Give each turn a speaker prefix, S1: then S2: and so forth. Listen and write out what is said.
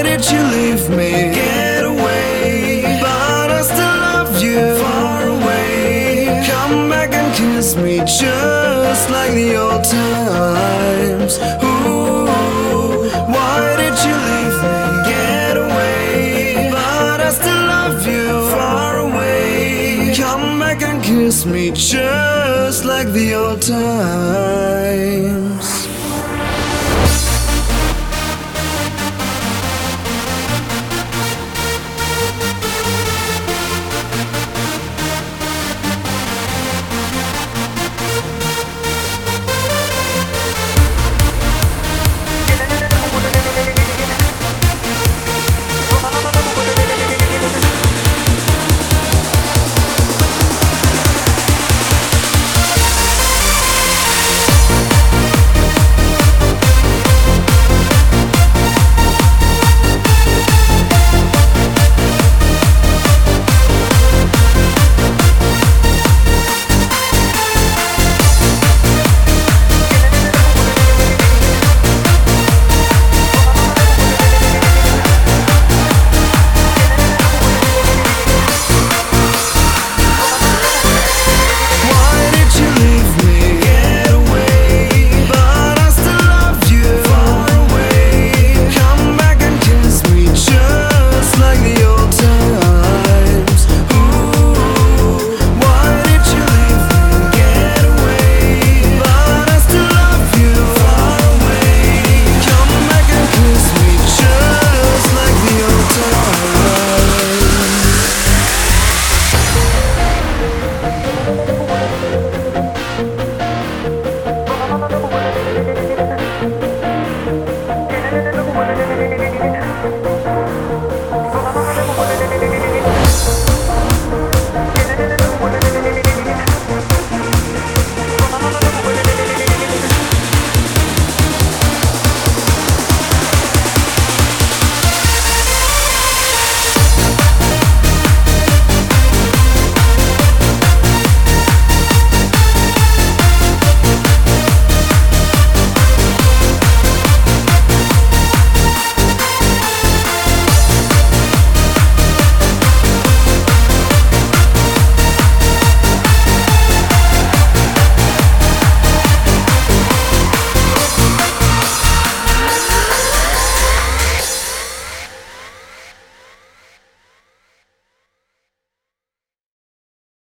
S1: did you leave me? Get away, but I still love you. Far away, come back and kiss me just like the old times. Ooh, why did you leave me? Get away, but I still love you. Far away, come back and kiss me just like the old times.